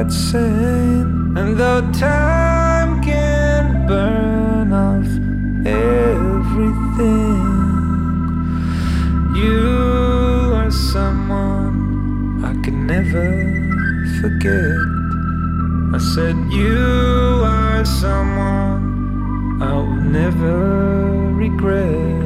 quite sane. And though time can burn off everything, you are someone I can never forget. I said you are someone I will never regret.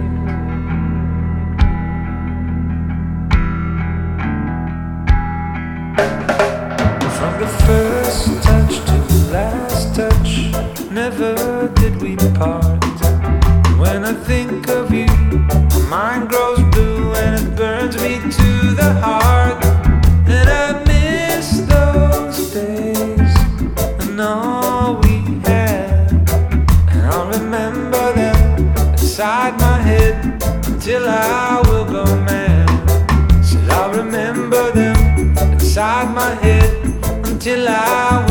From the first touch to the last touch, never did we part. When I think of you, my mind grows blue and it burns me to the heart. And I miss those days and all we had, and I'll remember them inside my head until I will go mad. Said I'll remember them inside my head until I